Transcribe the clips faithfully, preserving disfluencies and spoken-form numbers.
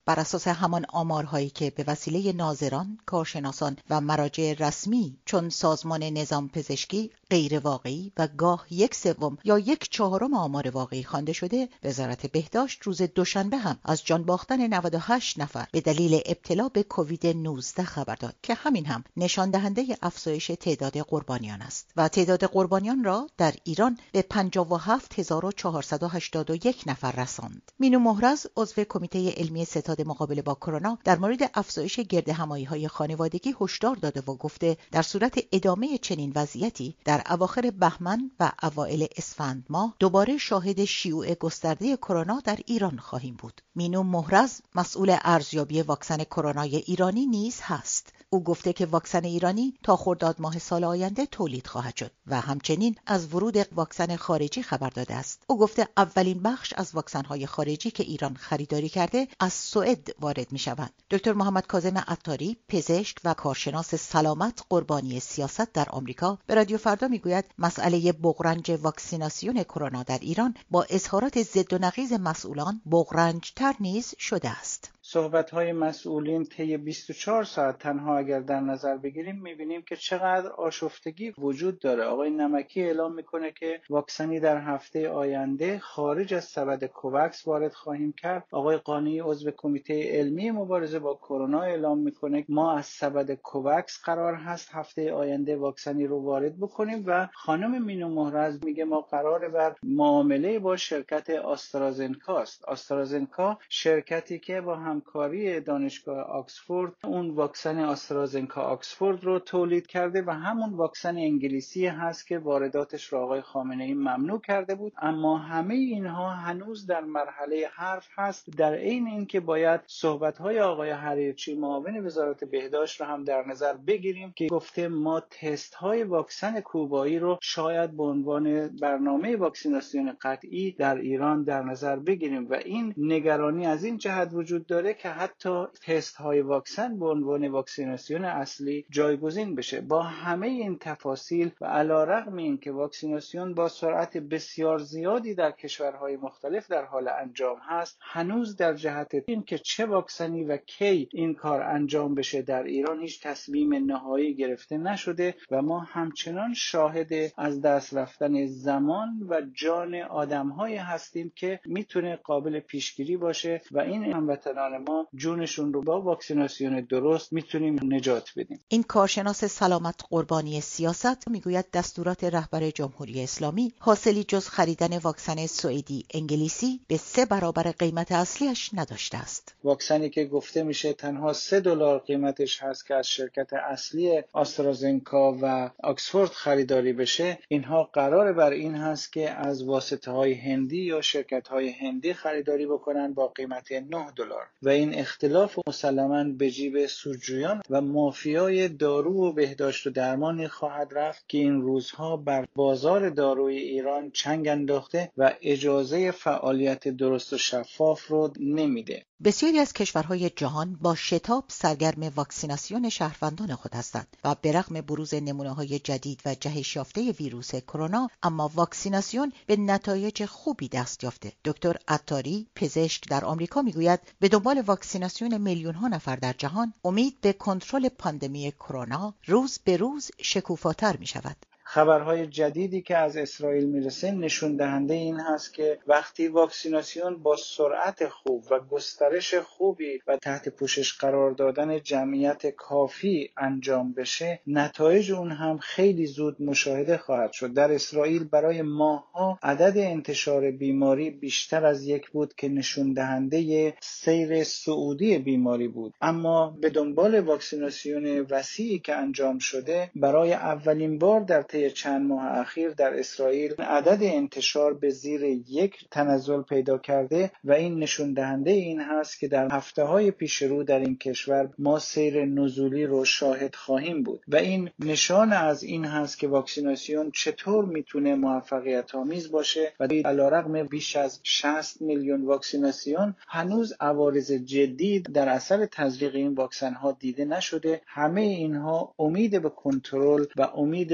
بر اساس همان آمارهایی که به وسیله ناظران، کارشناسان و مراجع رسمی چون سازمان نظام پزشکی غیر واقعی و گاه یک سوم یا یک چهارم آمار واقعی خوانده شده، وزارت بهداشت روز دوشنبه هم از جان باختن نود و هشت نفر به دلیل ابتلا به کووید نوزده خبر داد که همین هم نشان دهنده افزایش تعداد قربانیان است و تعداد قربانیان را در ایران به پنجاه و هفت هزار و چهارصد و هشتاد و یک نفر رساند. مینو مهرز عضو کمیته علمی ستاد مقابله با کرونا در مورد افزایش گردهمایی‌های خانوادگی هشدار داده و گفته در صورت ادامه چنین وضعیتی در اواخر بهمن و اوایل اسفند ماه دوباره شاهد شیوع گسترده کرونا در ایران خواهیم بود. مینو مهرز مسئول ارزیابی واکسن کرونای ایرانی نیز هست. او گفته که واکسن ایرانی تا خرداد ماه سال آینده تولید خواهد شد و همچنین از ورود واکسن خارجی خبر داده است. او گفته اولین بخش از واکسن‌های خارجی که ایران خریداری کرده از سوئد وارد می‌شوند. دکتر محمد کاظم عطاری، پزشک و کارشناس سلامت قربانی سیاست در آمریکا، به رادیو فردا میگوید مسئله بغرنج واکسیناسیون کرونا در ایران با اظهارات ضد و نقیض مسئولان بغرنج‌تر نیز شده است. صحبت‌های مسئولین طی بیست و چهار ساعت تنها اگر در نظر بگیریم می‌بینیم که چقدر آشفتگی وجود داره. آقای نمکی اعلام میکنه که واکسنی در هفته آینده خارج از سبد کوواکس وارد خواهیم کرد. آقای قانی عضو کمیته علمی مبارزه با کرونا اعلام میکنه ما از سبد کوواکس قرار هست هفته آینده واکسنی رو وارد بکنیم و خانم مینو مهرز میگه ما قراره بر معامله با شرکت آسترازنکا است. آسترازنکا شرکتی که با همکاری دانشگاه آکسفورد اون واکسن آسترازنکا آکسفورد رو تولید کرده و همون واکسن انگلیسی هست که وارداتش رو آقای خامنه‌ای ممنوع کرده بود. اما همه اینها هنوز در مرحله حرف هست، در عین اینکه باید صحبت‌های آقای حریرچی معاون وزارت بهداشت رو هم در نظر بگیریم که گفته ما تست‌های واکسن کوبایی رو شاید به عنوان برنامه واکسیناسیون قطعی در ایران در نظر بگیریم و این نگرانی از این جهت وجود داره که حتی تست های واکسن به عنوان واکسیناسیون اصلی جایگزین بشه. با همه این تفاصیل و علیرغم اینکه واکسیناسیون با سرعت بسیار زیادی در کشورهای مختلف در حال انجام هست، هنوز در جهت اینکه چه واکسنی و کی این کار انجام بشه در ایران هیچ تصمیم نهایی گرفته نشده و ما همچنان شاهد از دست رفتن زمان و جان آدم‌هایی هستیم که میتونه قابل پیشگیری باشه و این هموطنان ما جونشون رو با واکسیناسیون درست میتونیم نجات بدیم. این کارشناس سلامت قربانی سیاست میگوید دستورات رهبر جمهوری اسلامی حاصلی جز خریدن واکسن سوئدی انگلیسی به سه برابر قیمت اصلیش نداشته است. واکسنی که گفته میشه تنها سه دلار قیمتش هست که از شرکت اصلی آسترازنکا و آکسفورد خریداری بشه، اینها قرار بر این هست که از واسطه‌های هندی یا شرکت‌های هندی خریداری بکنن با قیمت نه دلار و این اختلاف مسلماً به جیب سودجویان و مافیای دارو و بهداشت و درمان خواهد رفت که این روزها بر بازار داروی ایران چنگ انداخته و اجازه فعالیت درست و شفاف رو نمیده. بسیاری از کشورهای جهان با شتاب سرگرم واکسیناسیون شهروندان خود هستند و به رغم بروز نمونه‌های جدید و جهش یافته ویروس کرونا، اما واکسیناسیون به نتایج خوبی دست یافته. دکتر عطاری، پزشک در آمریکا میگوید به دنبال واکسیناسیون میلیون‌ها نفر در جهان، امید به کنترل پاندمی کرونا روز به روز شکوفاتر می‌شود. خبرهای جدیدی که از اسرائیل میرسه نشون دهنده این هست که وقتی واکسیناسیون با سرعت خوب و گسترش خوبی و تحت پوشش قرار دادن جمعیت کافی انجام بشه، نتایج اون هم خیلی زود مشاهده خواهد شد. در اسرائیل برای ماه‌ها عدد انتشار بیماری بیشتر از یک بود که نشون دهنده سیر صعودی بیماری بود، اما به دنبال واکسیناسیون وسیعی که انجام شده برای اولین بار در طی چند ماه اخیر در اسرائیل عدد انتشار به زیر یک تنزل پیدا کرده و این نشون دهنده این هست که در هفته‌های پیش رو در این کشور ما سیر نزولی رو شاهد خواهیم بود و این نشان از این هست که واکسیناسیون چطور میتونه موفقیت آمیز باشه و علیرغم بیش از شصت میلیون واکسیناسیون هنوز عوارض جدی در اثر تزریق این واکسن ها دیده نشده. همه اینها امید به کنترل و امید به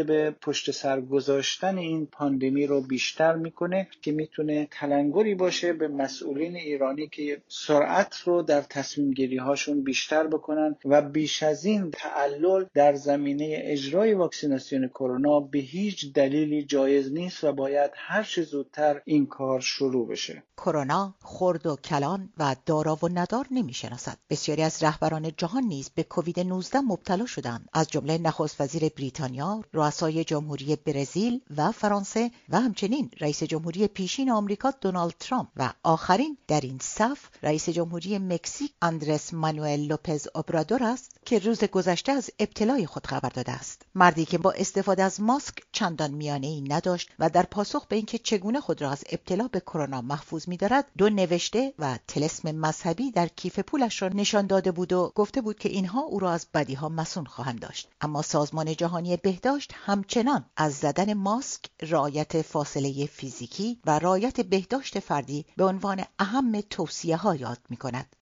پشت سر گذاشتن این پاندمی رو بیشتر میکنه که میتونه تلنگری باشه به مسئولین ایرانی که سرعت رو در تصمیم گیری هاشون بیشتر بکنن و بیش از این تعلل در زمینه اجرای واکسیناسیون کرونا به هیچ دلیلی جایز نیست و باید هر چه زودتر این کار شروع بشه. کرونا خرد و کلان و دارا و ندار نمی‌شناسد. بسیاری از رهبران جهان نیز به کووید نوزده مبتلا شدند، از جمله نخست وزیر بریتانیا، رؤسای جمهوری برزیل و فرانسه و همچنین رئیس جمهوری پیشین آمریکا دونالد ترامپ و آخرین در این صف رئیس جمهوری مکزیک آندرس مانوئل لوپز اوبرادور است که روز گذشته از ابتلای خود خبر داده است. مردی که با استفاده از ماسک چندان میانه‌ای نداشت و در پاسخ به اینکه چگونه خود را از ابتلا به کرونا محفوظ می‌دارد، دو نوشته و طلسم مذهبی در کیف پولش را نشان داده بود و گفته بود که اینها او را از بدیها مصون خواهند داشت. اما سازمان جهانی بهداشت همچنان از زدن ماسک، رعایت فاصله فیزیکی و رعایت بهداشت فردی به عنوان اهم توصیه‌ها یاد می‌کند.